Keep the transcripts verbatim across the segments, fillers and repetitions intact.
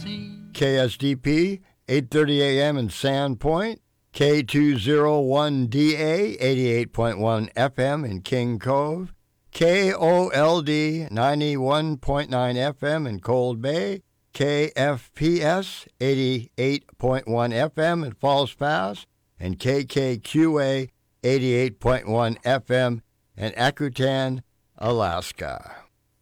K S D P, eight thirty A M in Sandpoint, K two oh one D A, eighty-eight point one F M in King Cove, K O L D, ninety-one point nine F M in Cold Bay, K F P S, eighty-eight point one F M in Falls Pass, and K K Q A, eighty-eight point one F M in Akutan, Alaska.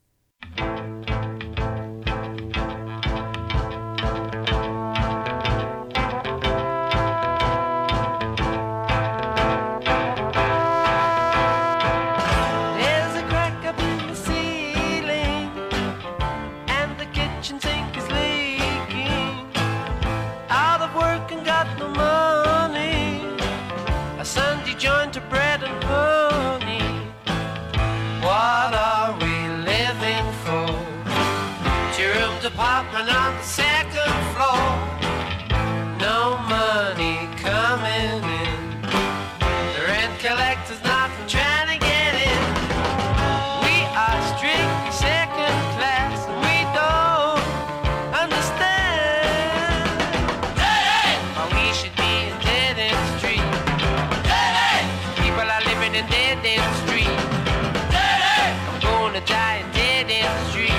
Apartment on the second floor, no money coming in. The rent collector's not trying to get in. We are strictly second class and we don't understand hey, hey. Why we should be in dead end street. Hey, hey. People are living in dead end street. Hey, hey. I'm gonna die in dead end street.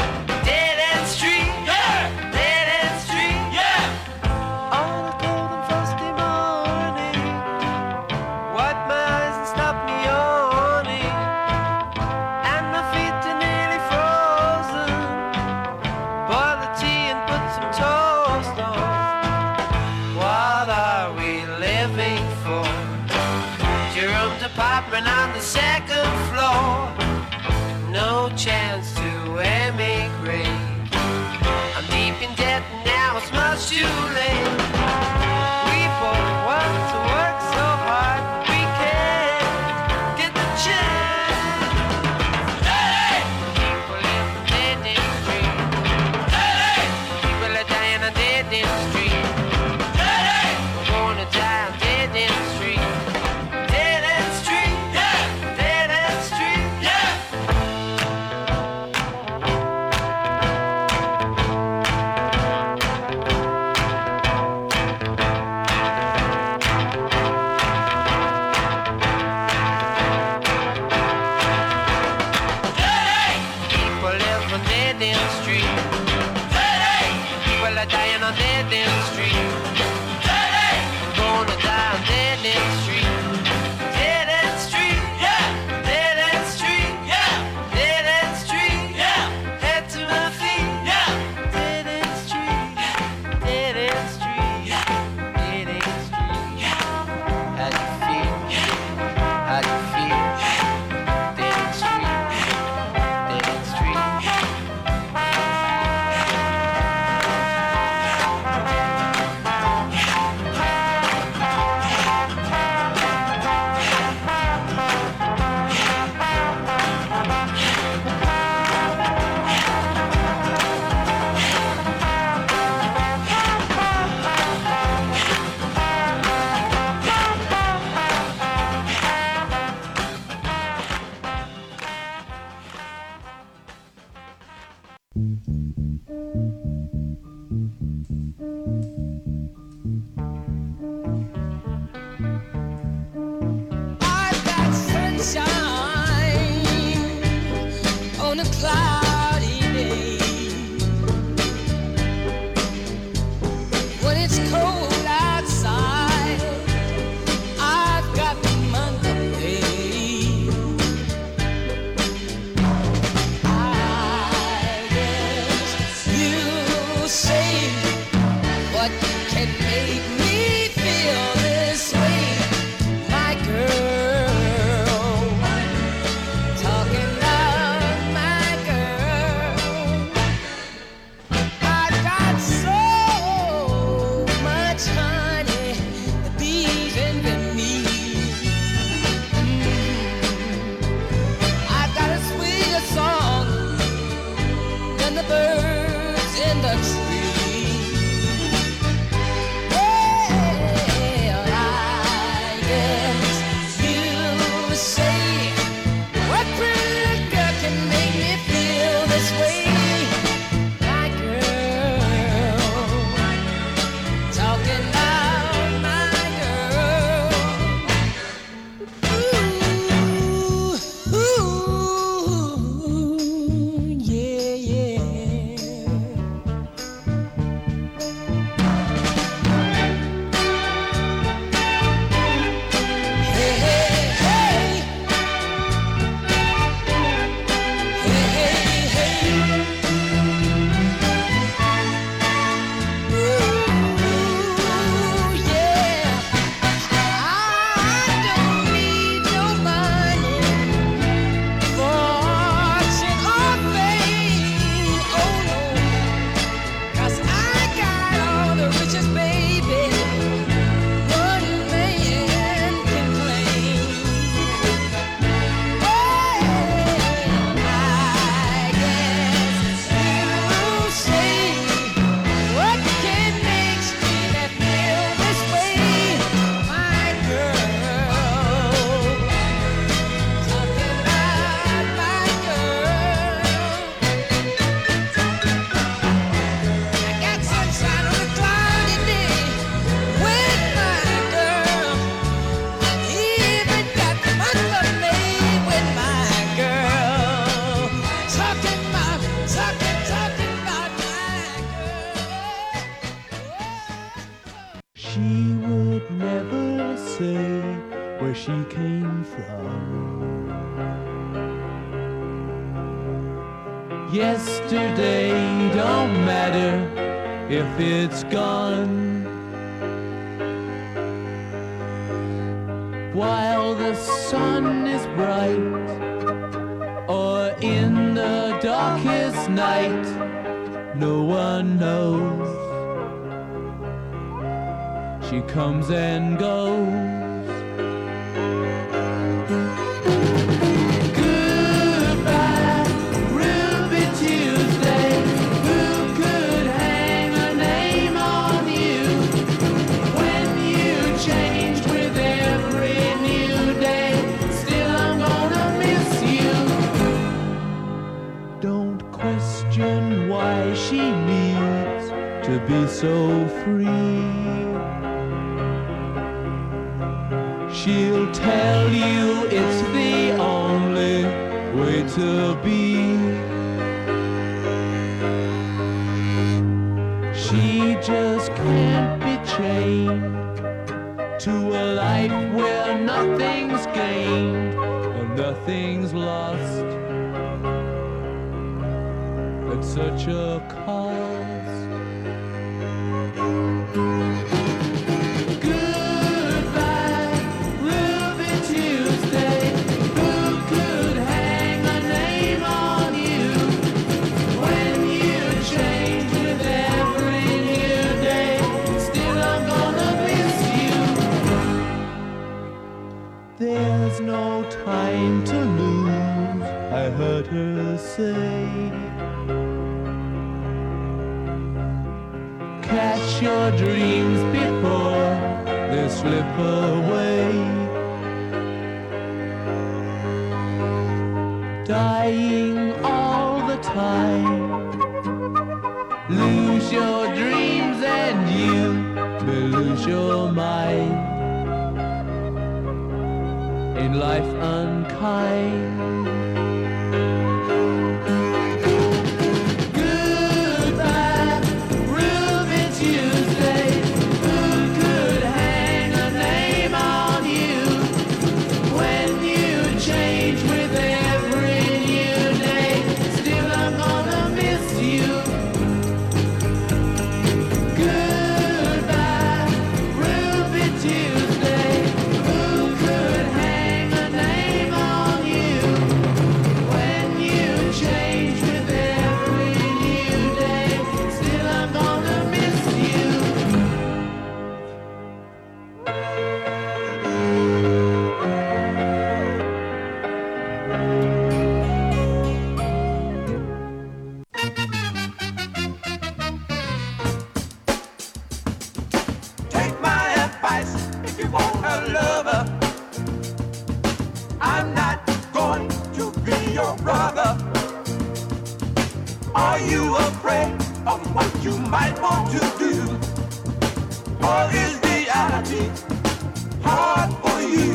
On the second floor, no chance to emigrate. I'm deep in debt and now it's much too late. We both want to work so hard we can't get the chance. Hey! People live in dead end street. Hey! People are dying on dead end street. Hey! We're gonna die on dead end street. Dying on dead end street. Hey, hey. I'm gonna die on dead end street. Dead end street, yeah. Dead end street, yeah. Dead end street, yeah. Head to my feet, yeah. Dead end street, yeah. Dead end street, yeah. Dead end street, yeah. How do you feel? How do you feel? Dead end street, dead end street. the birds in the tree. Oh, where she came from. Yesterday don't matter if it's gone. While the sun is bright, or in the darkest night, no one knows. She comes and goes. Goodbye, Ruby Tuesday. Who could hang a name on you when you changed with every new day? Still, I'm gonna miss you. Don't question why she needs to be so free. She'll tell you it's the only way to be. She just can't be chained to a life where nothing's gained and nothing's lost at such a cost. There's no time to lose, I heard her say. Catch your dreams before they slip away. Dying all the time. Lose your dreams and you may lose your mind. In life unkind. Goodbye, Ruby Tuesday. Who could hang a name on you when you change with every new day? Still, I'm gonna miss you. Goodbye, Ruby Tuesday. Who could hang a name on you when you change with every new day? Still, I'm gonna miss you. Take my advice if you want a lover. I'm not going to be your brother. Are you afraid of what you might want to do? Or is reality hard for you?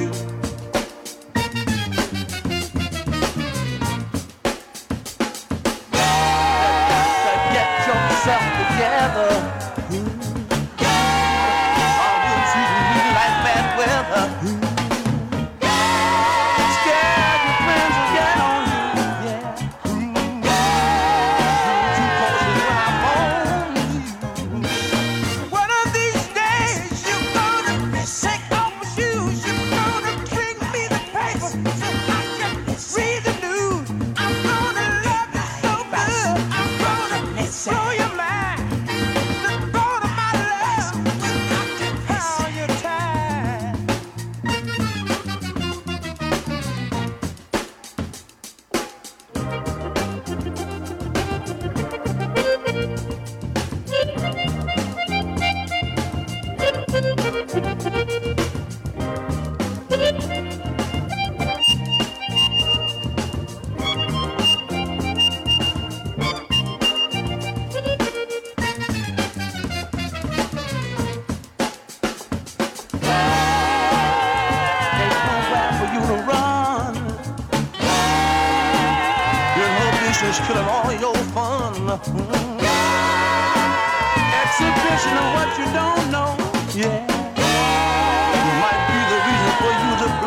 Get yourself together. Are you treating me like bad weather? Scared your friends will get on you, yeah. Too cautious when I'm on you. One of these days you're gonna take off my shoes. You're gonna bring me the paper so I can read the news. I'm gonna love you so good. I'm gonna blow your mind. The thought of my love will not defile your time. There's nowhere for you to run. Your ambition's killing all your fun. Exhibition of what you don't know, yeah. Might be the reason for you to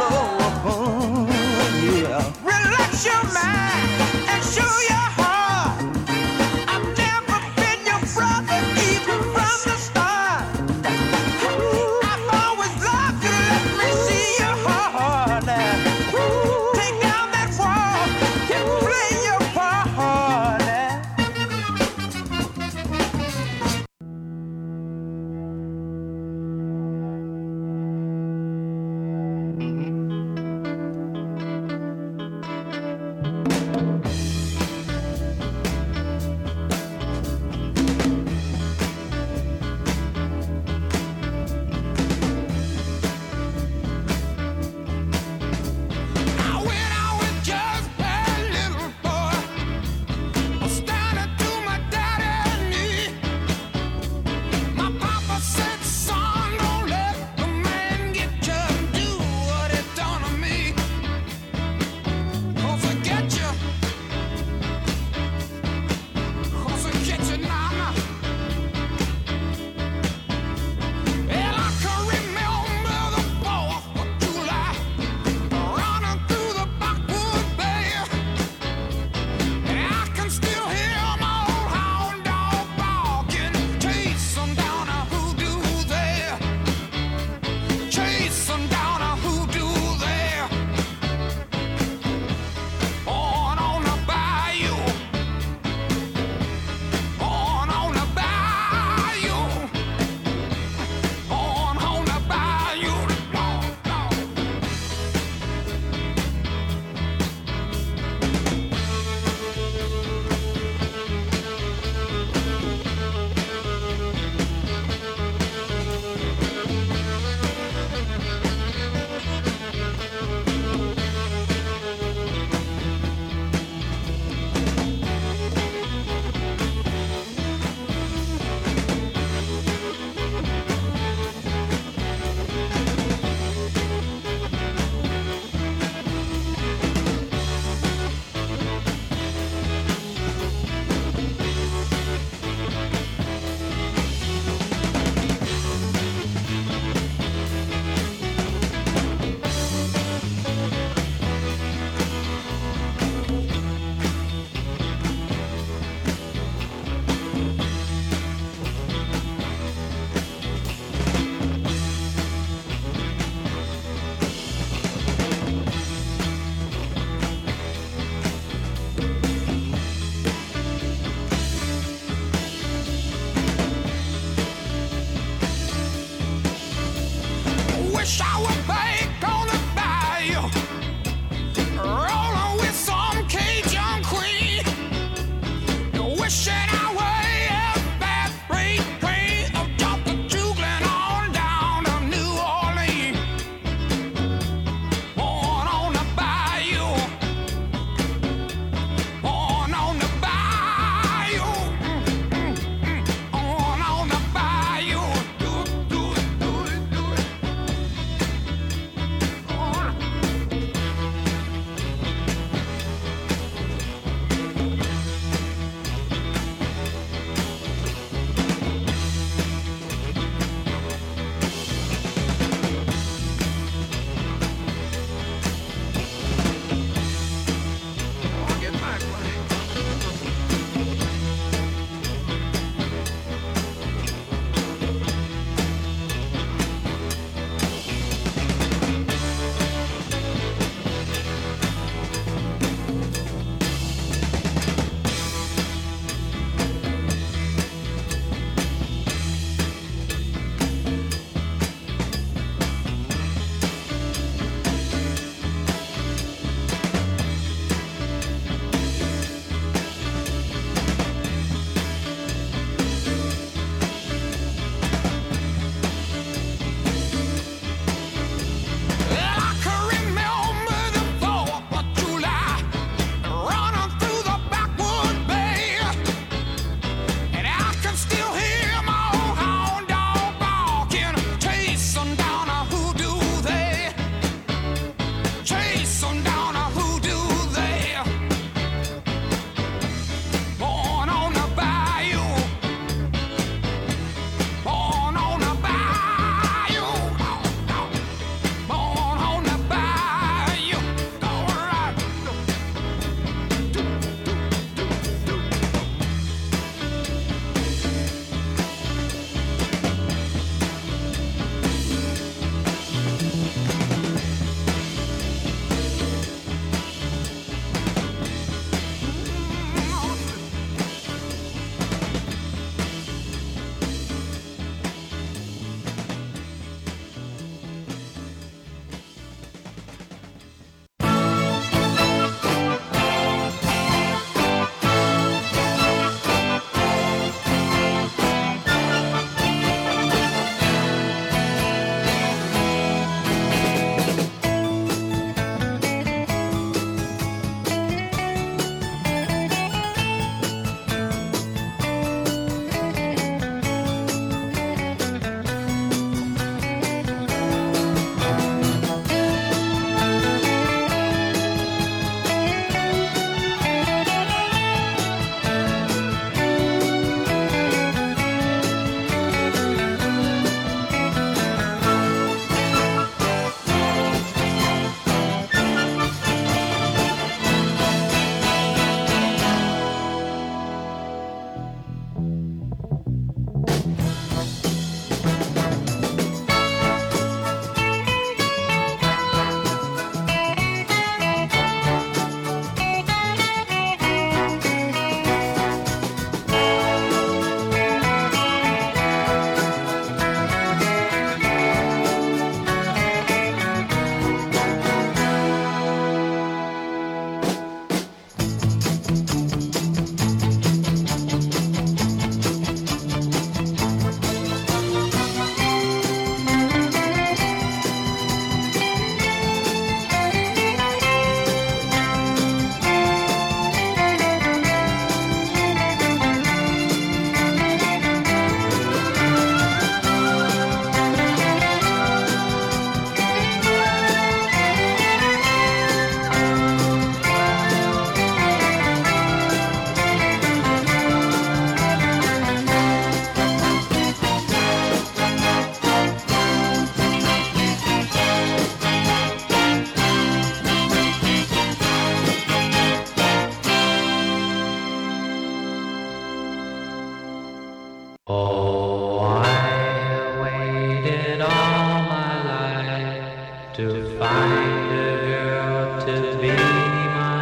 Oh, I waited all my life to find a girl to be my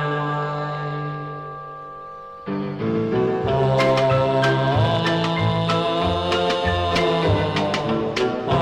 wife. Oh, oh,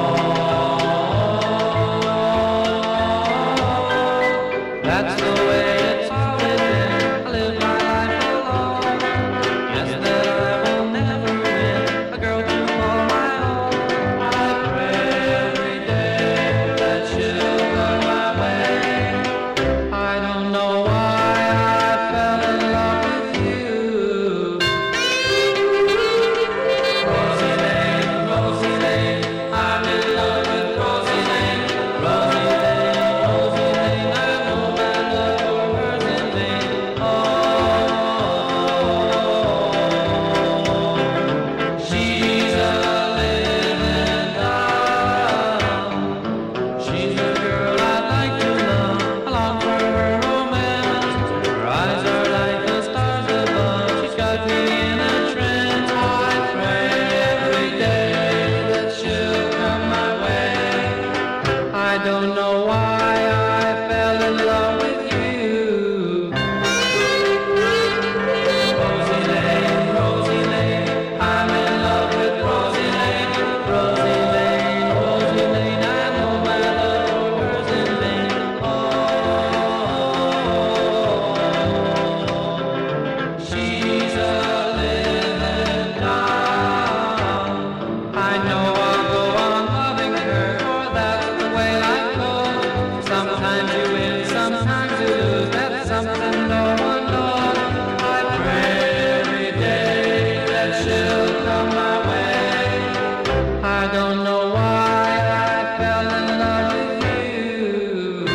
oh, that's the way it's always been. I live my life alone. Yes, that I will never win a girl to call my own. I pray every day that she'll come my way. I don't know why I fell in love with you. Rosie Lane, Rosie Lane, I'm in love with Rosie Lane. Rosie Lane, Rosie Lane, I know my love for her's in vain. Oh, she's a living doll. She's a girl I'd like to love. I long for her romance. Her eyes are like the stars above. She's got me in a trance. I pray every day that she'll come my way. I don't know why I fell in love with you. Rosie Lane, Rosie Lane, I'm in love with Rosie Lane. Rosie Lane, Rosie Lane, I know my love for her's in vain. Oh, she's a living doll. I know I'll go on loving her, for that's the way life goes. Sometimes you win, sometimes you lose. That's something no one knows. I pray every day that she'll come my way. I don't know why I fell in love with you.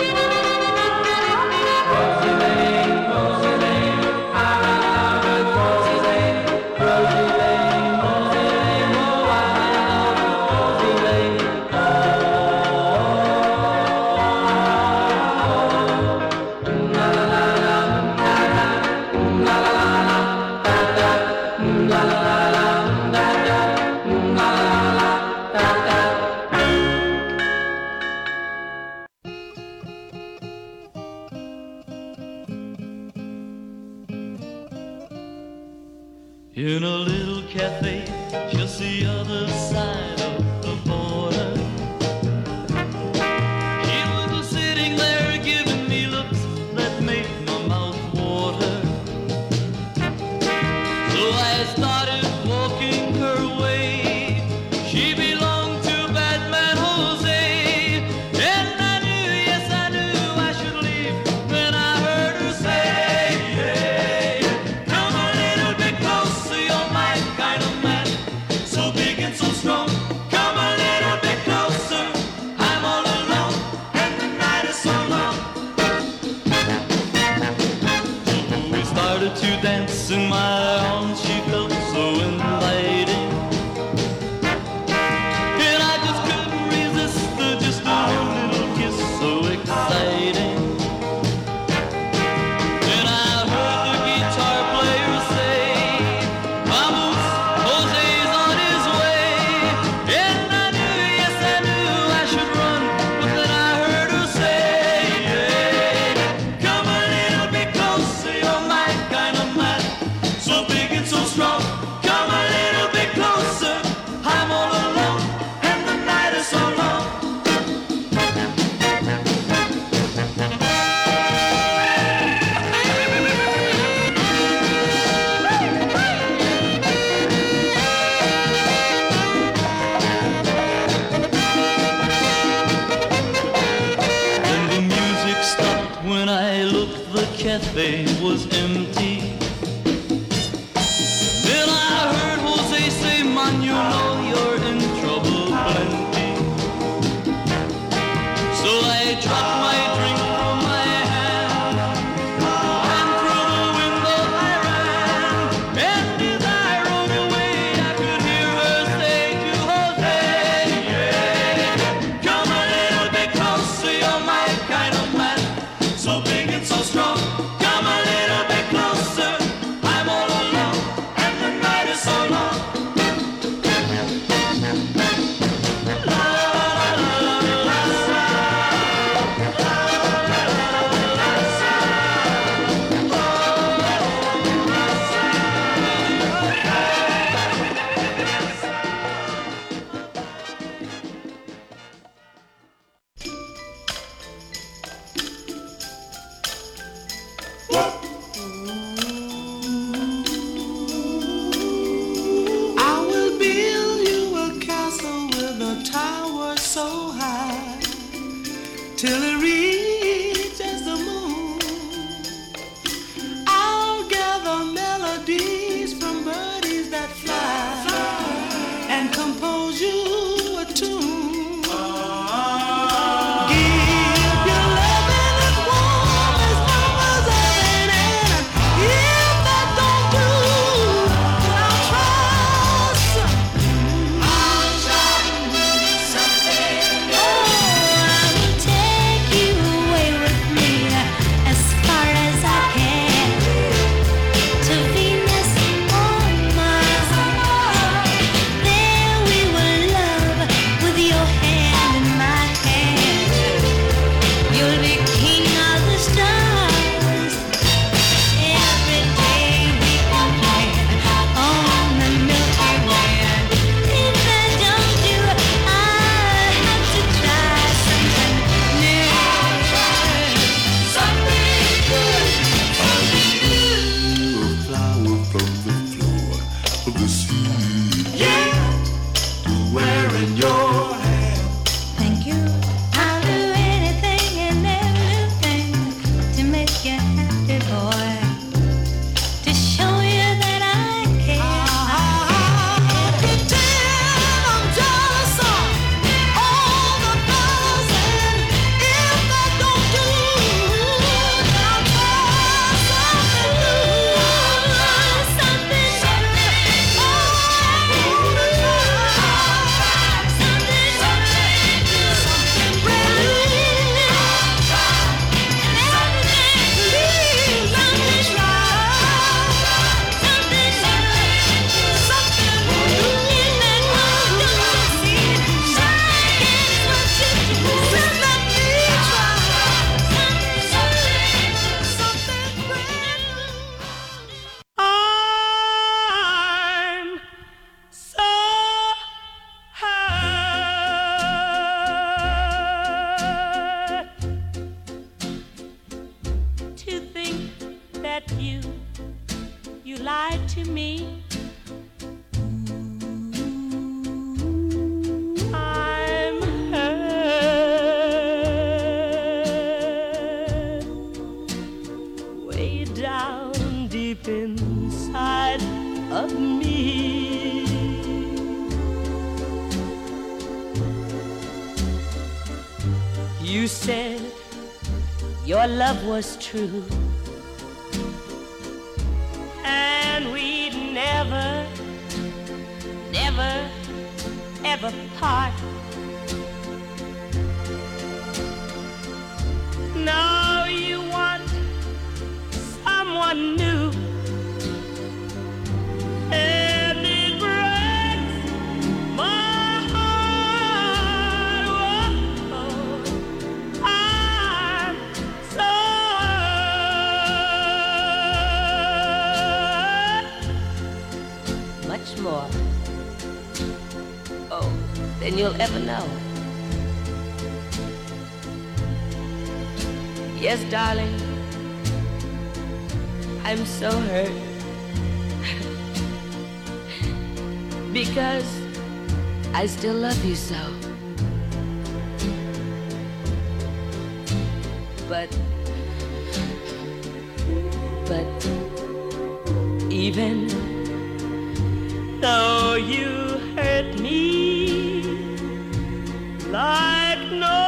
Rosie Lane, Rosie Lane, I'm in love with Rosie Lane. Rosie Lane, Rosie Lane, oh, I'm in love with Rosie Lane. La la la la, da da, la la la la, da da, la la la la, da da, la la la la, da da. In a little cafe just the other side of the border, she was just sitting there giving me looks that made my mouth water. So I started walking her way. She belonged to Batman Jose, and I knew, yes I knew I should leave when I heard her say, hey, come a little bit closer, you're my kind of man, so big and so strong. Come a little bit closer, I'm all alone, and the night is so long. So we started to dance in my arms, she felt so inviting, and I just couldn't resist her, just a little kiss so exciting. Then I heard the guitar player say, vamos, Jose's on his way. And I knew, yes I knew I should run, but then I heard her say, hey, come a little bit closer, you're my kind of man, so big and so strong. Come a little bit closer, I'm all alone, and the night is so long. Then the music stopped when I looked, the cafe was empty. Then I heard Jose say, man, you know you're in trouble plenty. So I dropped my drink from my hand, and through the window I ran. And as I rode away, I could hear her say to Jose, yeah, come a little bit closer, you're my kind of man, so big and so strong. Come a little bit closer, till it reaches the moon. I'll gather melodies from birdies that fly and compose you a tune. Give your loving as warm as numbers of an and if that don't do, I'll try some- I'll try something. Oh, I will take you away with me as far as I can to Venus or Mars. There we will love with your hand in my hand. You'll be king of the stars. Every day we can plan on the Milky Way. If I don't do, I have to try something new. Something good, something new. A flower from the floor of the sea. Yeah, to wear in your hand. Thank you. I'll do anything and everything to make you happy, boy. To show you that I care. Every day I'm jealous of all the fellas, and if that don't do, I'll try something new. Something different. I wanna try Something different. something brand new. Please let me try Something different. something new. Please let me try something brand new. I'm so high To think that you, you lied to me. I'm hurt way down deep inside of me. You said your love was true, and we'd never, never, ever part. Now you want someone new, and it breaks my heart. Oh, I'm so hurt. Much more, oh, than you'll ever know. Yes, darling, I'm so hurt because I still love you so. But, but even though you hurt me like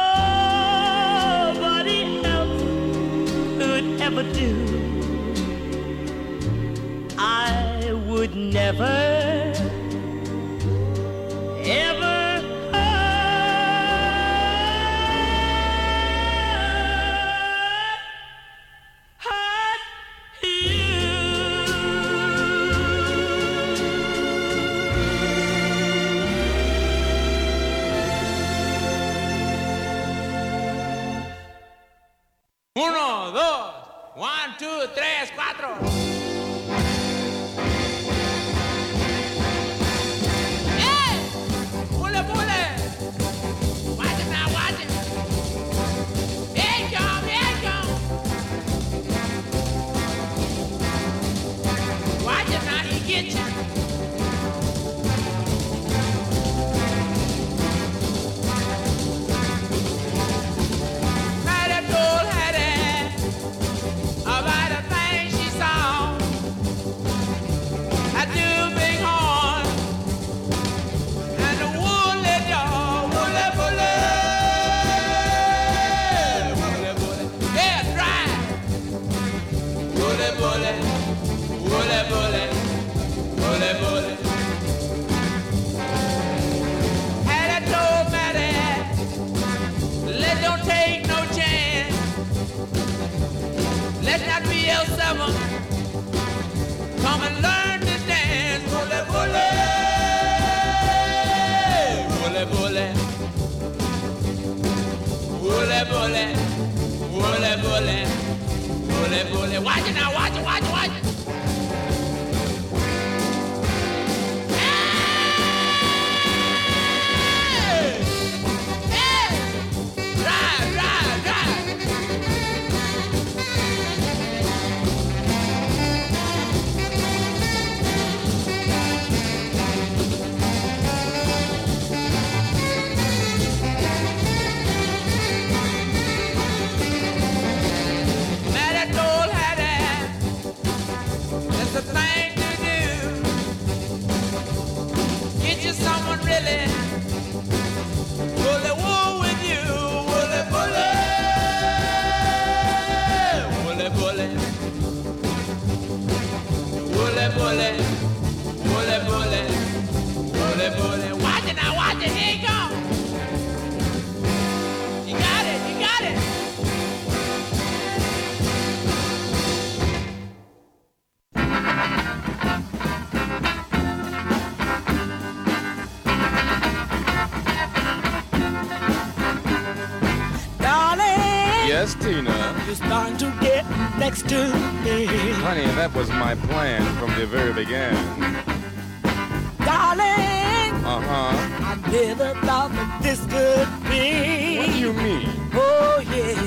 nobody else could ever do, I would never, ever hurt, hurt you. Uno, dos, one, two, tres, cuatro. ¡Eh! ¡Pule, pule! Watch it now, watch it. Bien, John, bien, John. Watch it now, he get you. watch it now, watch it, watch it, watch it. Hey! Hey! Right, right, right. Now that old hat, that's the thing to do. Get you someone really bully wool with you, woolly bully, woolly bully, woolly bully, woolly bully, woolly bully. Watch it now, watch it, here you go. You got it, you got it. Darling, Yes, Tina. you're starting to get next to me. Honey, that was my plan from the very beginning. Darling, Uh-huh. I never thought that this could be. What do you mean? Oh, yeah.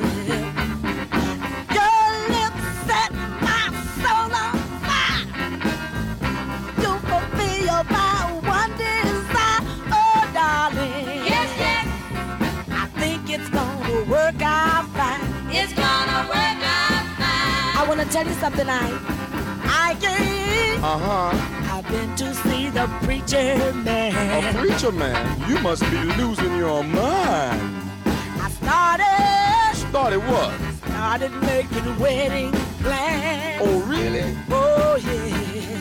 Your lips set my soul on fire. You fulfill my one desire. Oh, darling. Yes, yes, I think it's gonna work out fine. it's gonna work out fine. I wanna tell you something, I, I get. Uh-huh. I've been to see the preacher man. A preacher man? You must be losing your mind. I started, Started what? started making wedding plans. Oh, really? Oh, yeah.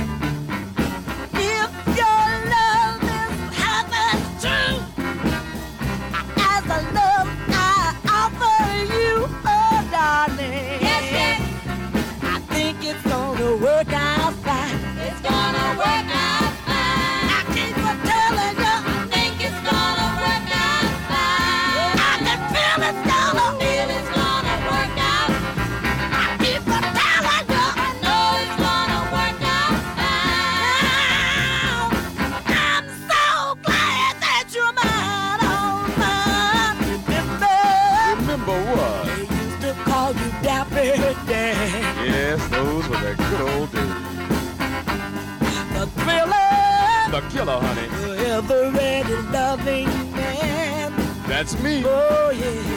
If your love is half as true as the love I offer you, oh, darling. Yes, yes, I think it's gonna work out fine. it's gonna work out fine. I keep on telling you, I think it's gonna work out fine. I can feel it's gonna, Feel it's gonna work out. I keep on telling you, I know it's gonna work out fine. I'm so glad that you're mine, oh, mine. Remember, Remember what? they used to call you Dapper Dan, Yes, those were the good old days. the thriller, The killer, honey. the ever-ready loving man. That's me. Oh, yeah.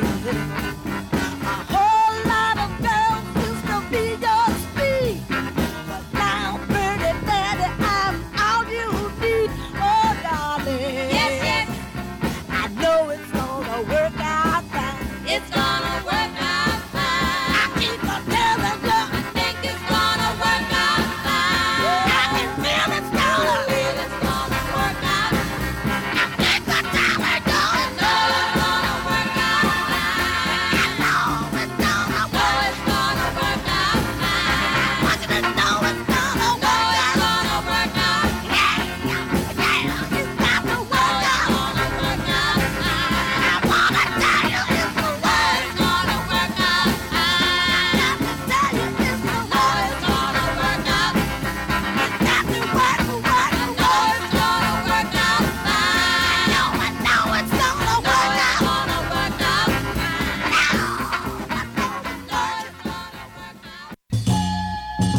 A whole lot of girls used to be your speed, but now, pretty daddy, I'm all you need. Oh, darling. Yes, yes, I know it's gonna work out fine. it's gonna work out fine. I keep on telling you, I think it's gonna work out fine. I can feel it's gonna. Feel it's gonna work out. I think the time we're going Know it's gonna work out fine. I know it's gonna Know work. it's gonna work out fine. I want you to know it's gonna Know work it's out. gonna work out. Yeah, yeah, it's got to Know work it's out. gonna work out fine. I wanna tell you it's the Know way. it's gonna work out fine. Got to tell you it's the Know way. it's gonna work out. Got to work, work, Know work. it's gonna work out fine. Know I know it's gonna Know work it's out. gonna work out fine. Now, I know Know it's gonna. it's gonna work out.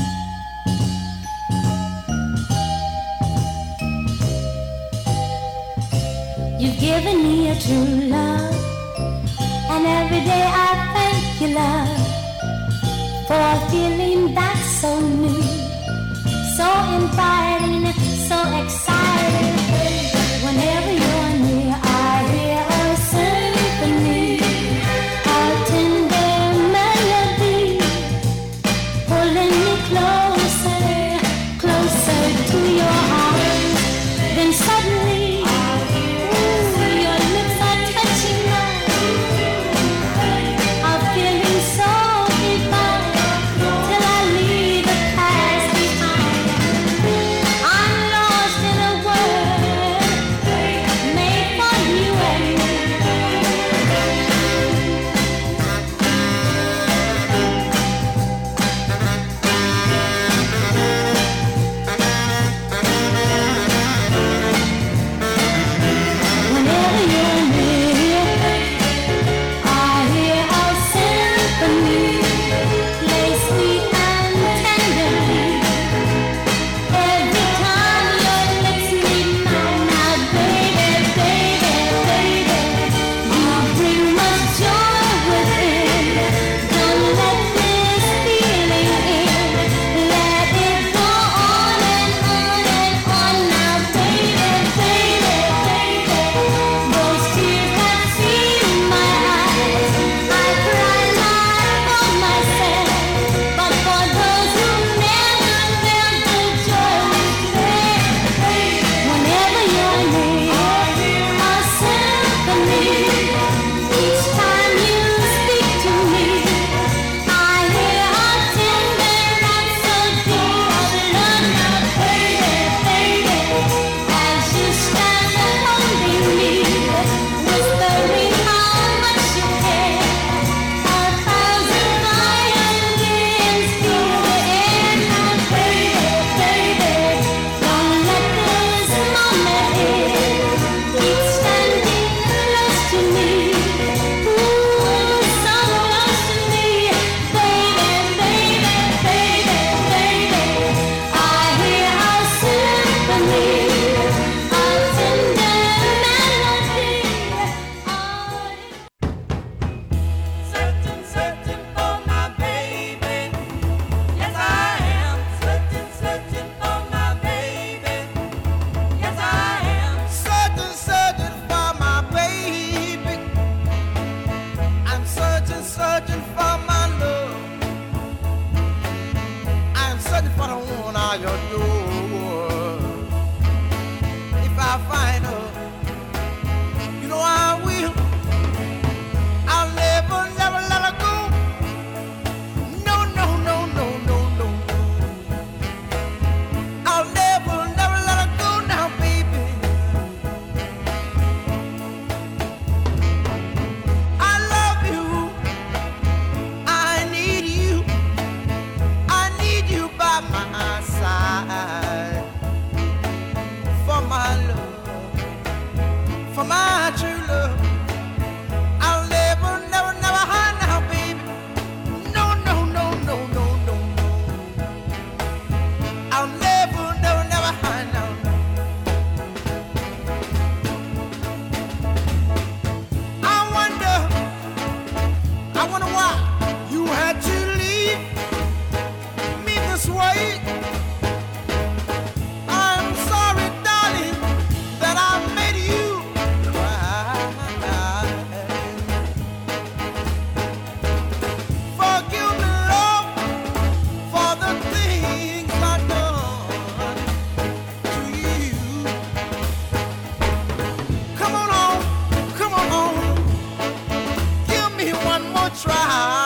You've given me a true love, and every day I thank you, love, for a feeling that's so new, so inviting, so exciting. Whenever you're near, I hear a symphony, a tender melody, pulling me closer, closer to your arms. Then suddenly, ooh, your lips are touching mine. I'm feeling so divine till I leave the past behind. I'm lost in a world find her, you know I will. I'll never, never let her go. No, no, no, no, no, no. I'll never, never let her go now, baby. I love you. I need you. I need you by my side. For my love, for my true love. I'll never, never, never hide now, baby. No, no, no, no, no, no, no. I'll never, never, never hide now. I wonder, I wonder why you had to leave me this way. I'm sorry, darling, that I made you cry. Forgive me, love, for the things I've done to you. Come on on, come on on, give me one more try.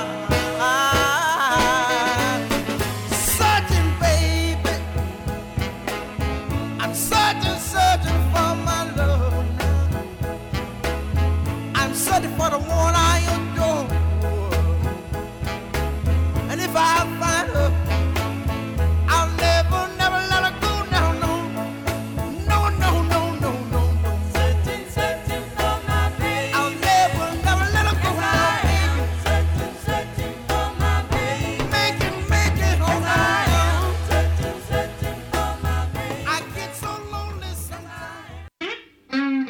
Searching, baby, I'm searching, searching for my love now. I'm searching for the one I adore. And if I find her, I'll never, never let her go now, no. No, no, no, no, no, no. Searching, searching for my baby. I'll never, never let her go now, baby. Searching, searching for my baby. Make it, make it, oh my. Searching, searching for my baby. I get so lonely sometimes.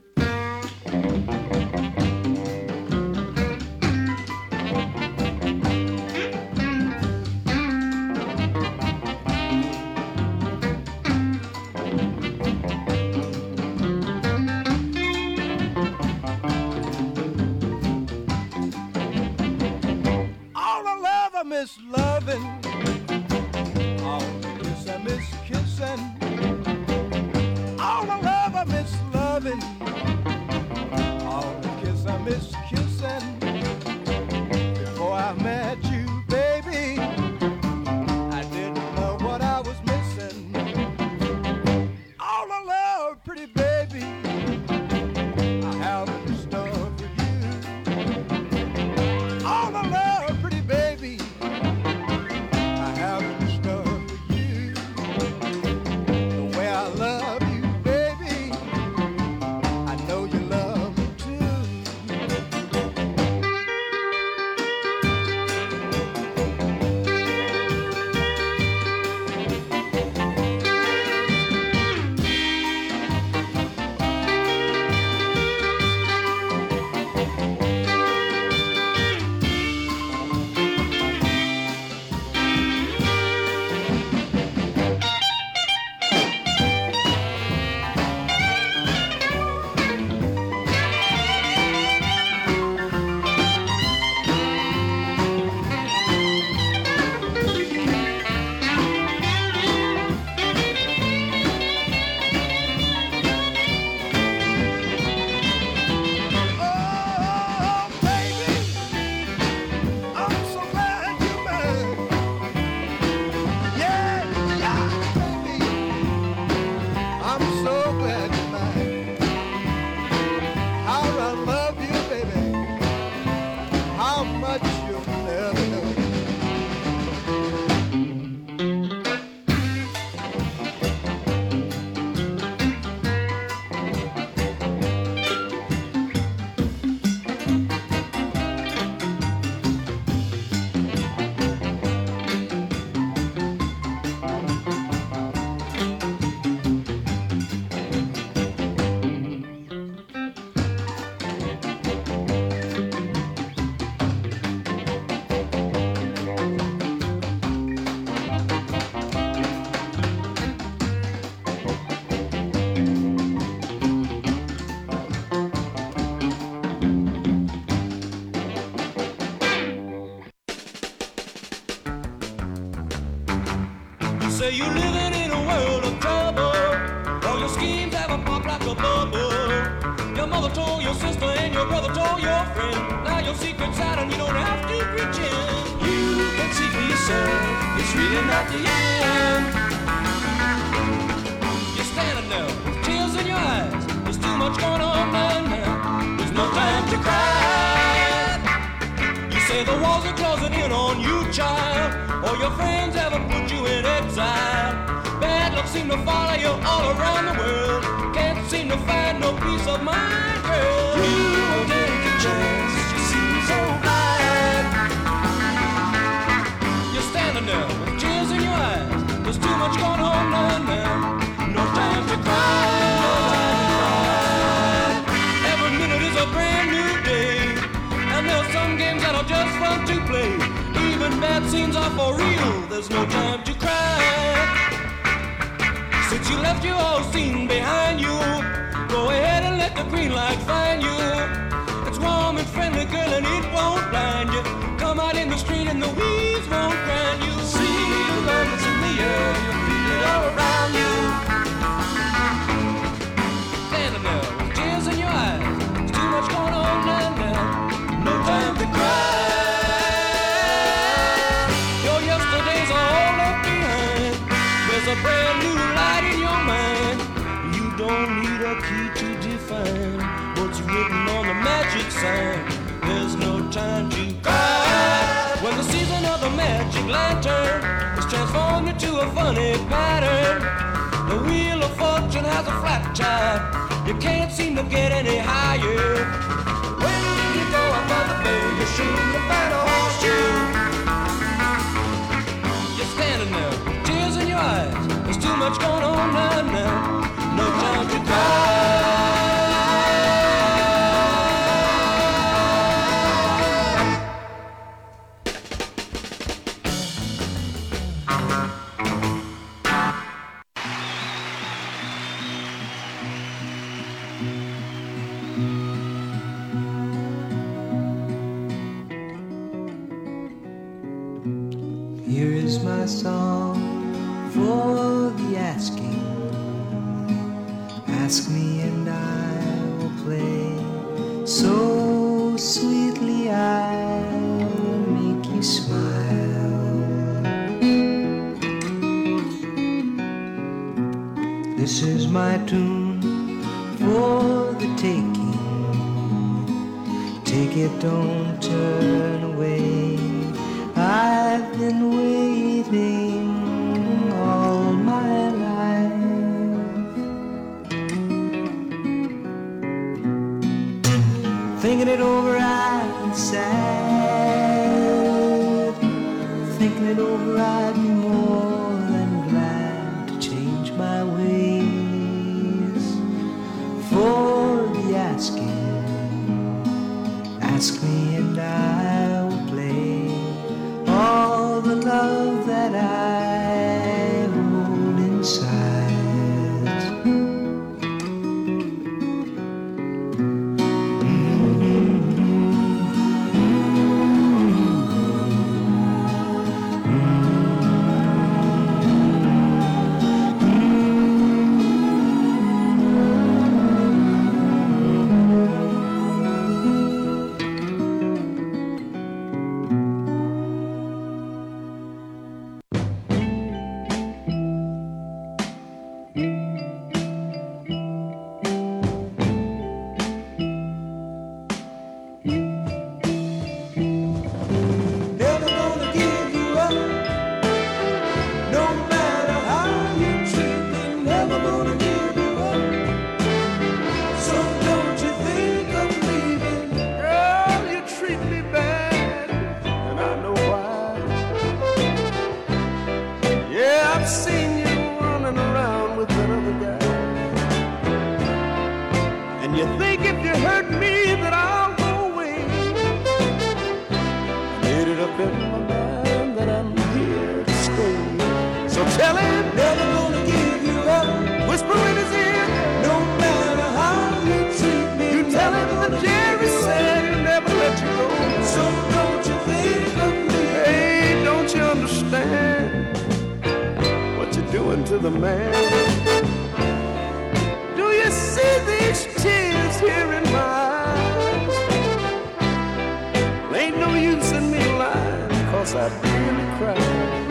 All the love I miss loving, all the kiss I miss kissing, all the love I miss loving, all the kiss I miss kissing. Before I met you, baby, I didn't know what I was missing. All the love, pretty baby, I have in store for you. All the love, pretty baby, I have in store for you. The way I love you, baby, I know you love me too. Oh, baby, I'm so glad you're mine. Yeah, yeah, baby, I'm so glad you're mine. How I love you, baby, how much you'll never know. Say you're living in a world of trouble. All your schemes have a right and you don't have to pretend. You can see for yourself, it's really not the end. You're standing there with tears in your eyes. There's too much going on right now. There's no time to cry. You say the walls are closing in on you, child. Or your friends ever put you in exile. Bad luck seem to follow you all around the world. Can't seem to find no peace of mind, girl. You won't take a chance, you seem so blind. You're standing there with tears in your eyes. There's too much going on right now. No time to cry. No time to cry. Every minute is a brand new day. And there's some games that are just fun to play. Even bad scenes are for real. There's no time to cry. Since you left your old scene behind you, go ahead and let the green light find you. It's warm and friendly, girl, and it won't blind you. Come out in the street and the weeds won't grind you. See the love that's in the air, you feel it all around you. Standing there with tears in your eyes. There's too much going on right now. No time to cry. Your yesterdays are all left behind. There's a brand new light in your mind. You don't need a key to define what's written on the magic sign. There's no time to cry. When the season of the magic lantern is transformed into a funny pattern, the wheel of fortune has a flat tire. You can't seem to get any higher. When you go above the bay, you're sure to find a horseshoe. You're standing there, tears in your eyes. There's too much going on right now. No time to cry. Here is my song for the asking. Ask me and I will play so sweetly I'll make you smile. This is my tune for the taking. Take it, don't turn away. I've been waiting all my life, thinking it over I'm sad, thinking it over I'd be more than glad to change my ways for the asking. Ask me and I'll play all the love that I hold inside. To the man, do you see these tears here in my eyes? Ain't no I'd really cry.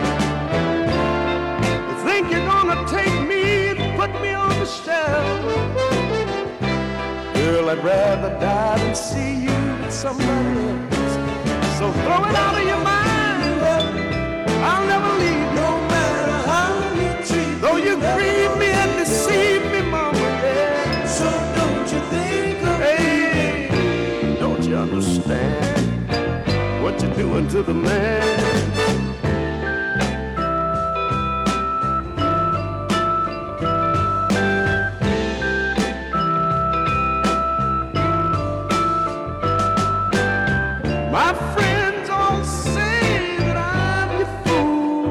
You think you're gonna take me and put me on the shelf? Girl, I'd rather die than see you with somebody else. So throw it out of your mind. I'll never leave, no matter how you treat me. Though you grieve me and deceive me, mama, yeah. So don't you think of me? Hey, don't you understand what you're doing to the man? My friends all say that I'm your fool,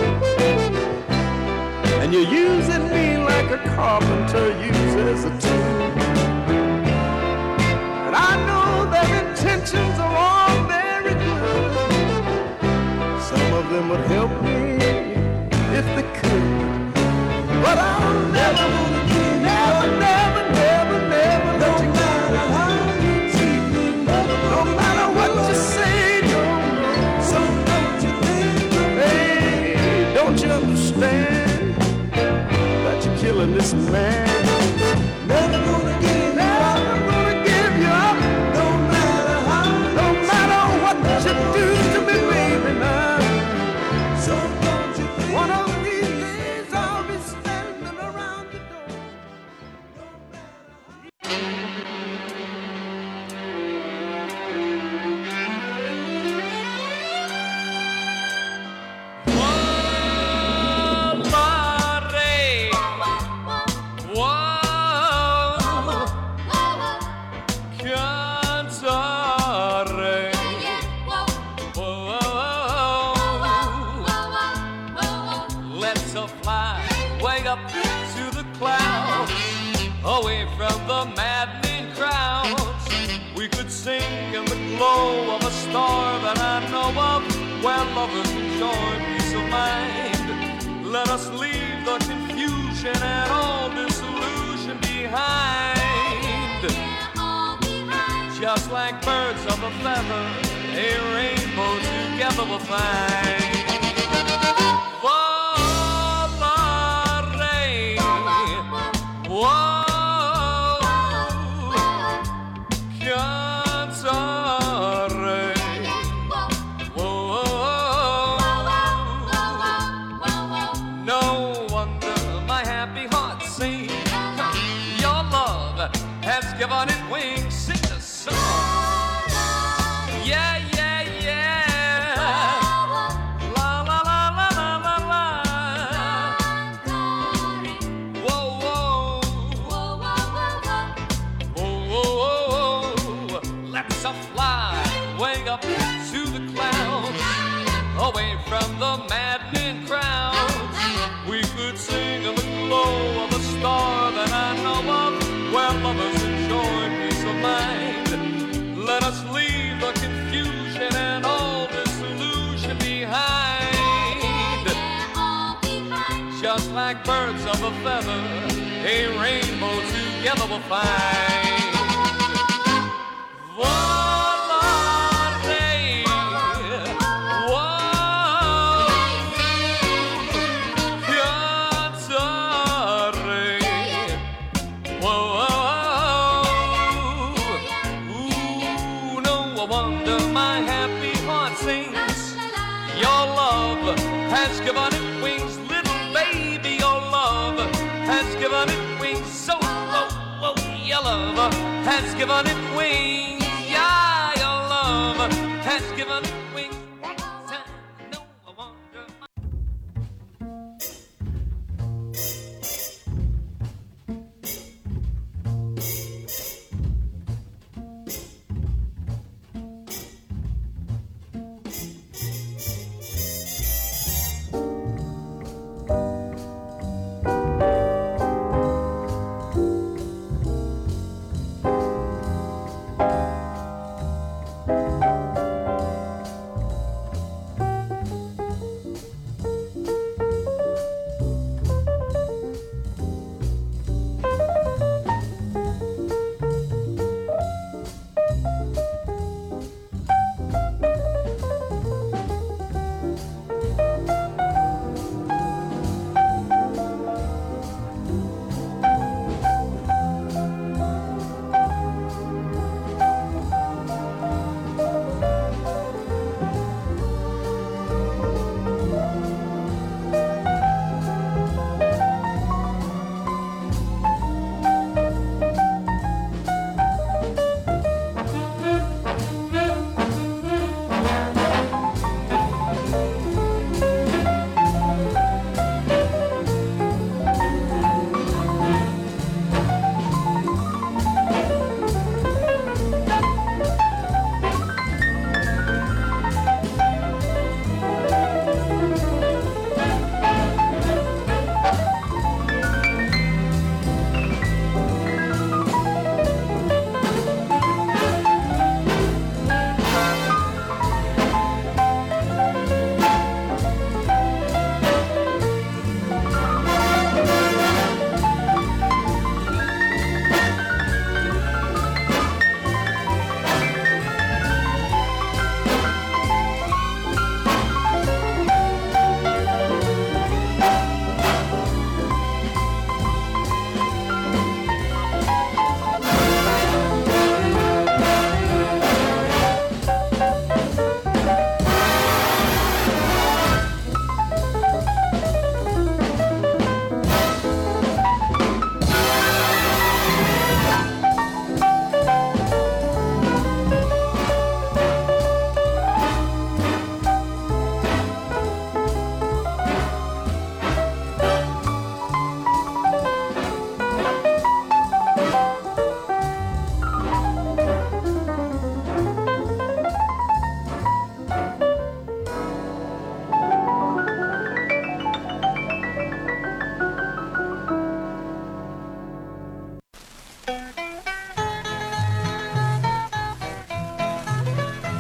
and you're using me like a carpenter uses a tool. And I know their intentions are all very good. Some of them would help me if they could, but I'll never, never, never, never, never let you go. No matter what you say, no, no. So don't you think of me? Hey, don't you understand that you're killing this man? Never gonna give you up. Never gonna give you up. No matter how. No matter what you do to me, baby, now. So don't you think one of these days I'll be standing around the door. No matter Let's fly way up to the clouds, away from the maddening crowds. We could sing in the glow of a star that I know of, where lovers enjoy peace of mind. Let us leave the confusion and all disillusion behind. Just like birds of a feather, a rainbow together we'll find. Whoa, cantare. Whoa, no wonder my happy heart sings. Your love has given it wings. Sing the song. Yeah, yeah, yeah. La la la la la la la. Whoa, whoa. Let's fly way up to the clouds, away from the maddening crowds. We could sing in the glow of a star that I know of, where lovers enjoy peace of mind. Let us leave the confusion and all disillusion behind. Just like birds of a feather, a rainbow together we'll find. Volare, whoa, cantare, whoa, ooh, no wonder my happy heart sings. Your love has given it wings, little baby. Your love has given it wings. So, oh, oh, your love has given it wings. Yeah, your love has given it wings. One time, no wonder.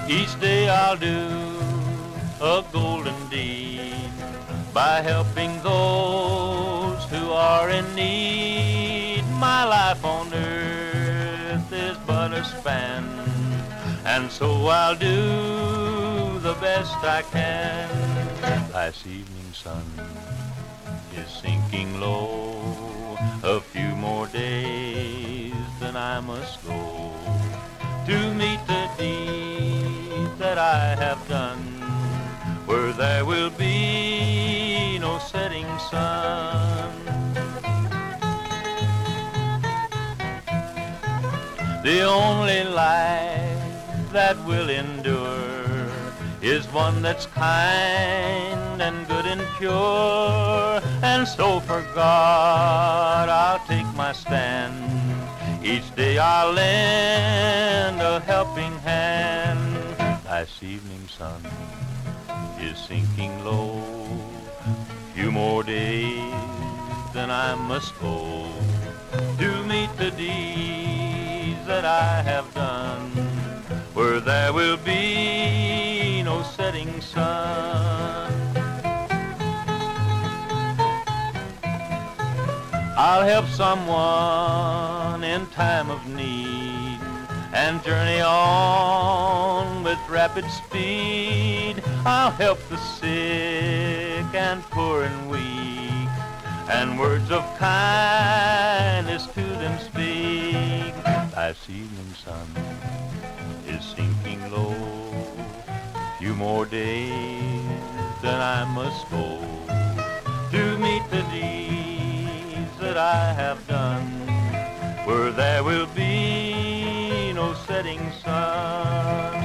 Each day I'll do a golden deed by helping those who are in need. My life on earth is but a span, and so I'll do the best I can. Last evening sun is sinking low. A few more days, then I must go to meet the deed that I have done, where there will be no setting sun. The only life that will endure is one that's kind and good and pure. And so for God I'll take my stand. Each day I'll lend a helping hand. Last evening's sun is sinking low. Few more days, then I must go to meet the deeds that I have done, where there will be no setting sun. I'll help someone in time of need and journey on with rapid speed. I'll help the sick and poor and weak, and words of kindness to them speak. Last evening's sun is sinking low. Few more days, then I must go to meet the deeds that I have done, where there will be no setting sun.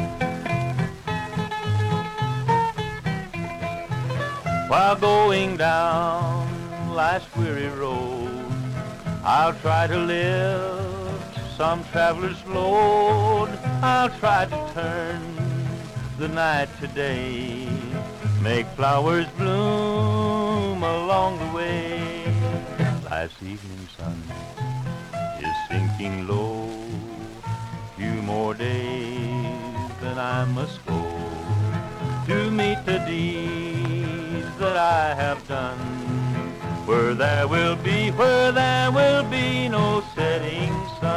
While going down life's weary road, I'll try to lift some traveler's load. I'll try to turn the night to day, make flowers bloom along the way. Last evening's sun is sinking low. Few more days, then I must go to meet the deeds that I have done, where there will be, where there will be no setting sun.